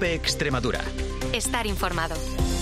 COPE Extremadura. Estar informado.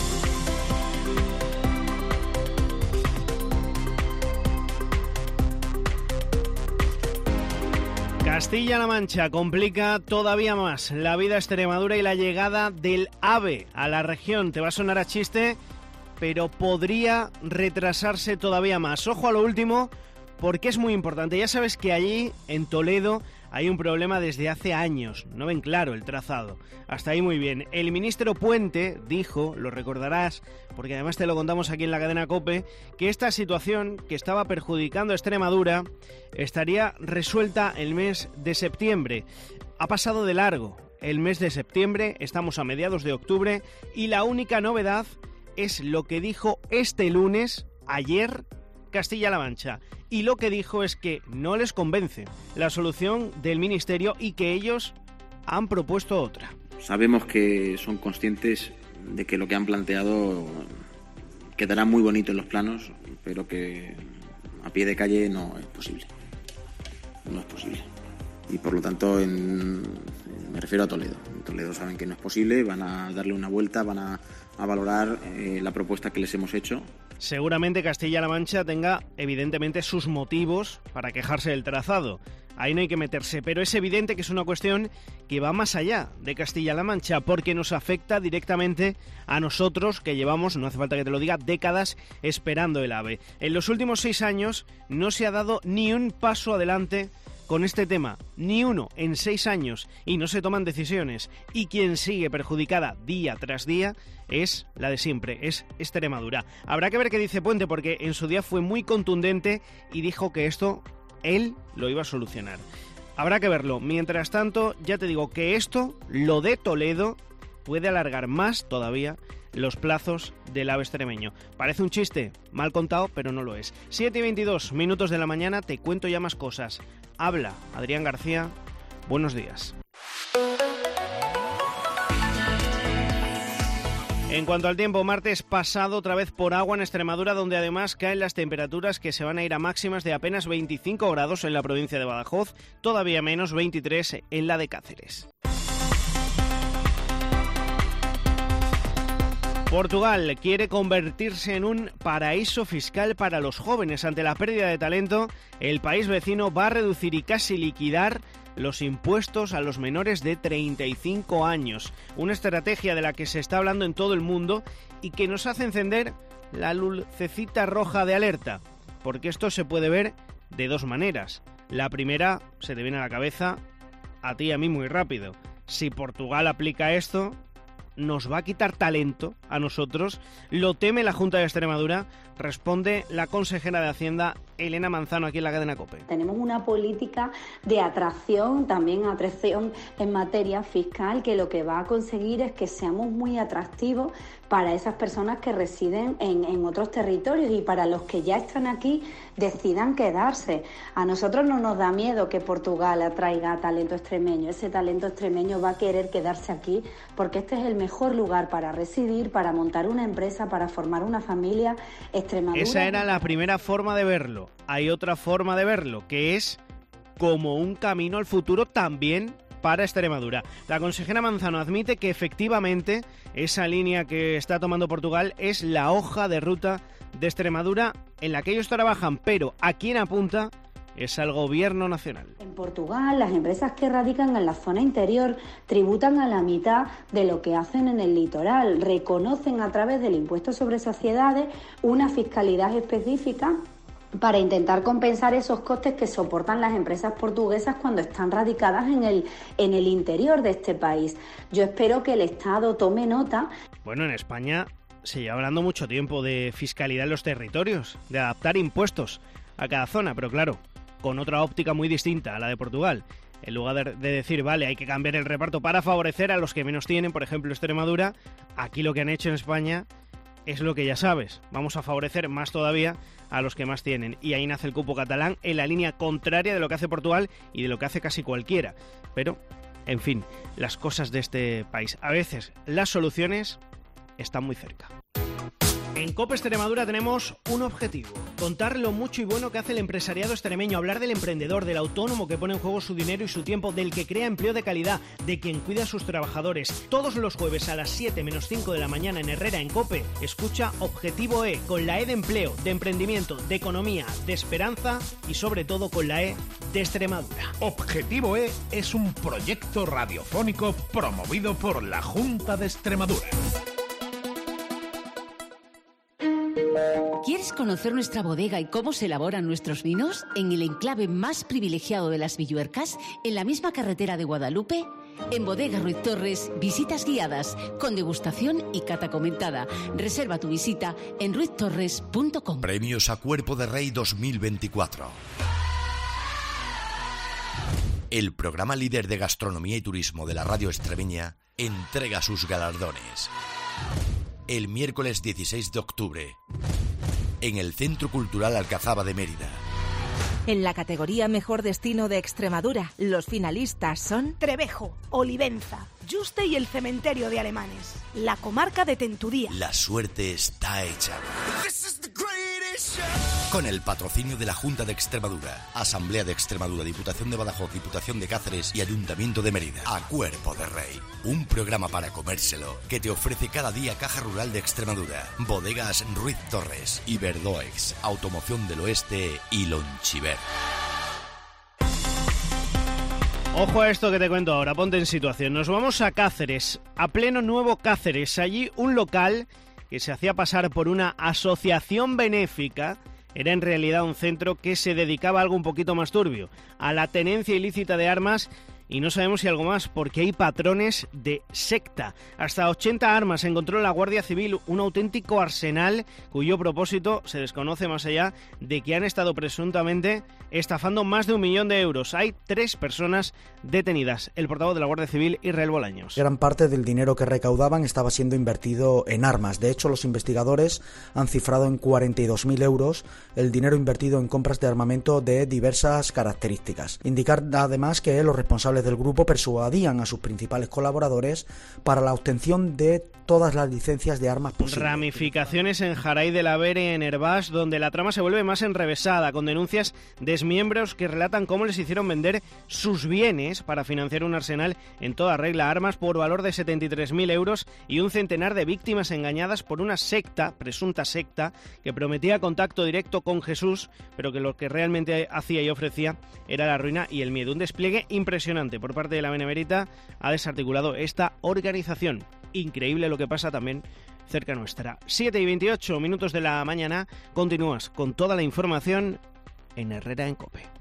Castilla-La Mancha complica todavía más la vida a Extremadura y la llegada del AVE a la región. Te va a sonar a chiste, pero podría retrasarse todavía más. Ojo a lo último, porque es muy importante. Ya sabes que allí, en Toledo, hay un problema desde hace años. No ven claro el trazado. Hasta ahí muy bien. El ministro Puente dijo, lo recordarás, porque además te lo contamos aquí en la cadena COPE, que esta situación que estaba perjudicando a Extremadura estaría resuelta el mes de septiembre. Ha pasado de largo el mes de septiembre, estamos a mediados de octubre, y la única novedad es lo que dijo este lunes, ayer, Castilla-La Mancha, y lo que dijo es que no les convence la solución del Ministerio y que ellos han propuesto otra. Sabemos que son conscientes de que lo que han planteado quedará muy bonito en los planos, pero que a pie de calle no es posible. No es posible. Y por lo tanto, me refiero a Toledo. En Toledo saben que no es posible, van a darle una vuelta, van a valorar la propuesta que les hemos hecho. Seguramente Castilla-La Mancha tenga evidentemente sus motivos para quejarse del trazado. Ahí no hay que meterse, pero es evidente que es una cuestión que va más allá de Castilla-La Mancha, porque nos afecta directamente a nosotros que llevamos, no hace falta que te lo diga, décadas esperando el AVE. En los últimos 6 años no se ha dado ni un paso adelante con este tema, ni uno en 6 años, y no se toman decisiones. Y quien sigue perjudicada día tras día es la de siempre, es Extremadura. Habrá que ver qué dice Puente, porque en su día fue muy contundente y dijo que esto él lo iba a solucionar. Habrá que verlo. Mientras tanto, ya te digo que esto, lo de Toledo, puede alargar más todavía los plazos del AVE extremeño. Parece un chiste, mal contado, pero no lo es. 7:22 minutos de la mañana, te cuento ya más cosas. Habla Adrián García, buenos días. En cuanto al tiempo, martes pasado otra vez por agua en Extremadura, donde además caen las temperaturas que se van a ir a máximas de apenas 25 grados en la provincia de Badajoz, todavía menos 23 en la de Cáceres. Portugal quiere convertirse en un paraíso fiscal para los jóvenes. Ante la pérdida de talento, el país vecino va a reducir y casi liquidar los impuestos a los menores de 35 años. Una estrategia de la que se está hablando en todo el mundo y que nos hace encender la lucecita roja de alerta, porque esto se puede ver de 2 maneras. La primera, se te viene a la cabeza, a ti y a mí muy rápido. Si Portugal aplica esto, nos va a quitar talento a nosotros. Lo teme la Junta de Extremadura, responde la consejera de Hacienda, Elena Manzano, aquí en la cadena COPE. Tenemos una política de atracción, también atracción en materia fiscal, que lo que va a conseguir es que seamos muy atractivos para esas personas que residen en otros territorios y para los que ya están aquí decidan quedarse. A nosotros no nos da miedo que Portugal atraiga talento extremeño. Ese talento extremeño va a querer quedarse aquí porque este es el mejor lugar para residir, para montar una empresa, para formar una familia. Extremadura. Esa era la primera forma de verlo. Hay otra forma de verlo, que es como un camino al futuro también para Extremadura. La consejera Manzano admite que efectivamente esa línea que está tomando Portugal es la hoja de ruta de Extremadura en la que ellos trabajan, pero a quien apunta es al gobierno nacional. En Portugal, las empresas que radican en la zona interior tributan a la mitad de lo que hacen en el litoral. Reconocen a través del impuesto sobre sociedades una fiscalidad específica para intentar compensar esos costes que soportan las empresas portuguesas cuando están radicadas en el interior de este país. Yo espero que el Estado tome nota. Bueno, en España se lleva hablando mucho tiempo de fiscalidad en los territorios, de adaptar impuestos a cada zona, pero claro, con otra óptica muy distinta a la de Portugal. En lugar de decir, vale, hay que cambiar el reparto para favorecer a los que menos tienen, por ejemplo Extremadura, aquí lo que han hecho en España es lo que ya sabes, vamos a favorecer más todavía a los que más tienen. Y ahí nace el cupo catalán en la línea contraria de lo que hace Portugal y de lo que hace casi cualquiera. Pero, en fin, las cosas de este país. A veces las soluciones están muy cerca. En COPE Extremadura tenemos un objetivo: contar lo mucho y bueno que hace el empresariado extremeño, hablar del emprendedor, del autónomo que pone en juego su dinero y su tiempo, del que crea empleo de calidad, de quien cuida a sus trabajadores. Todos los jueves a las 7 menos 5 de la mañana en Herrera, en COPE, escucha Objetivo E, con la E de empleo, de emprendimiento, de economía, de esperanza y sobre todo con la E de Extremadura. Objetivo E es un proyecto radiofónico promovido por la Junta de Extremadura. ¿Quieres conocer nuestra bodega y cómo se elaboran nuestros vinos? En el enclave más privilegiado de las Villuercas, en la misma carretera de Guadalupe, en Bodega Ruiz Torres, visitas guiadas, con degustación y cata comentada. Reserva tu visita en ruiztorres.com. Premios a Cuerpo de Rey 2024. El programa líder de gastronomía y turismo de la radio extremeña entrega sus galardones. El miércoles 16 de octubre, en el Centro Cultural Alcazaba de Mérida. En la categoría Mejor Destino de Extremadura, los finalistas son Trevejo, Olivenza, Yuste y el Cementerio de Alemanes, la comarca de Tentudía. La suerte está hecha. Con el patrocinio de la Junta de Extremadura, Asamblea de Extremadura, Diputación de Badajoz, Diputación de Cáceres y Ayuntamiento de Mérida. A Cuerpo de Rey, un programa para comérselo que te ofrece cada día Caja Rural de Extremadura, Bodegas Ruiz Torres, Iberdoex, Automoción del Oeste y Lonchiver. Ojo a esto que te cuento ahora, ponte en situación. Nos vamos a Cáceres, a pleno Nuevo Cáceres. Allí un local que se hacía pasar por una asociación benéfica era en realidad un centro que se dedicaba a algo un poquito más turbio, a la tenencia ilícita de armas, y no sabemos si algo más, porque hay patrones de secta. Hasta 80 armas encontró la Guardia Civil, un auténtico arsenal cuyo propósito se desconoce, más allá de que han estado presuntamente estafando más de 1 millón de euros. Hay 3 personas detenidas. El portavoz de la Guardia Civil, Israel Bolaños. Gran parte del dinero que recaudaban estaba siendo invertido en armas. De hecho, los investigadores han cifrado en 42.000 euros el dinero invertido en compras de armamento de diversas características. Indicar además que los responsables del grupo persuadían a sus principales colaboradores para la obtención de todas las licencias de armas posibles. Ramificaciones en Jaray de la Vera y en Hervás, donde la trama se vuelve más enrevesada, con denuncias de exmiembros que relatan cómo les hicieron vender sus bienes para financiar un arsenal en toda regla, armas por valor de 73.000 euros y un centenar de víctimas engañadas por una secta, presunta secta, que prometía contacto directo con Jesús, pero que lo que realmente hacía y ofrecía era la ruina y el miedo. Un despliegue impresionante por parte de la Benemérita ha desarticulado esta organización. Increíble lo que pasa también cerca nuestra. 7:28 minutos de la mañana. Continúas con toda la información en Herrera en COPE.